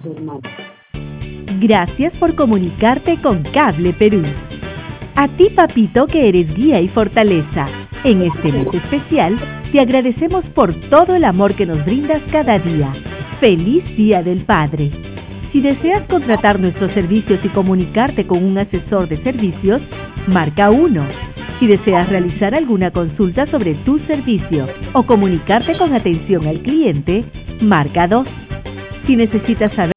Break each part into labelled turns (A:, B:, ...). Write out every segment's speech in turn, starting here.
A: Gracias por comunicarte con Cable Perú. A ti, papito, que eres guía y fortaleza. En este mes especial, te agradecemos por todo el amor que nos brindas cada día. ¡Feliz Día del Padre! Si deseas contratar nuestros servicios y comunicarte con un asesor de servicios, marca 1. Si deseas realizar alguna consulta sobre tu servicio o comunicarte con atención al cliente, marca 2. Si necesitas saber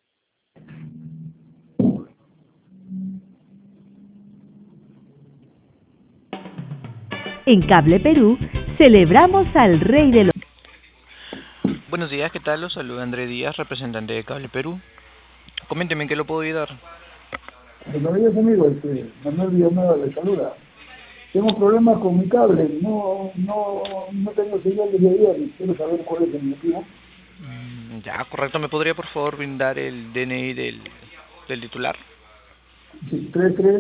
A: en Cable Perú, celebramos al Rey de los...
B: Buenos días, ¿qué tal? Los saluda André Díaz, representante de Cable Perú. Coménteme en qué lo puedo ayudar.
C: Buenos días, amigo. Manuel Villanueva le saluda. Tengo problemas con mi cable. No tengo señal desde ayer. Quiero saber cuál es el motivo.
B: Ya, correcto. ¿Me podría, por favor, brindar el DNI del titular?
C: Sí,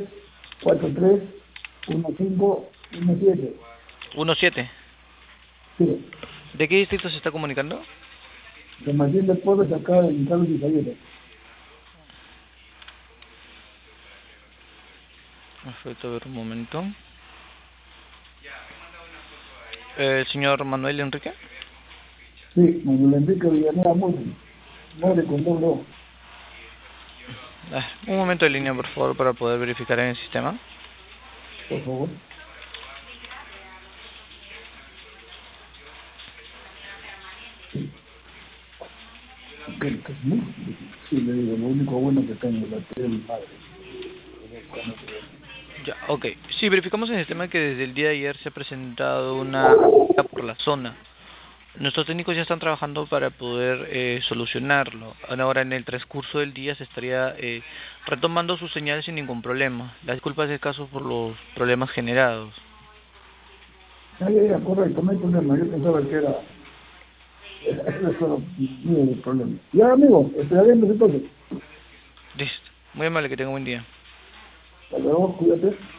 C: 33431517.
B: 17.
C: Sí.
B: ¿De qué distrito se está comunicando?
C: De Martín de Porres, acá en Carlos Isaguirre.
B: Perfecto, a ver un momento. ¿Señor Manuel Enrique?
C: Sí, Manuel Enrique Villanueva More con doble O.
B: Un momento de línea, por favor, para poder verificar en el sistema.
C: Por favor. Sí, le digo, lo único bueno que tengo es la tele del padre.
B: Ya, ok. Sí, verificamos en el sistema que desde el día de ayer se ha presentado una avaría por la zona. Nuestros técnicos ya están trabajando para poder solucionarlo. Ahora, en el transcurso del día se estaría retomando su señal sin ningún problema. Las disculpas de caso por los problemas generados.
C: Ya, correcto, no hay problema. Yo pensaba que era eso mío el problema. Ya, amigo, esperaremos entonces.
B: Listo. Muy amable, que tenga un buen día.
C: Hasta luego, cuídate.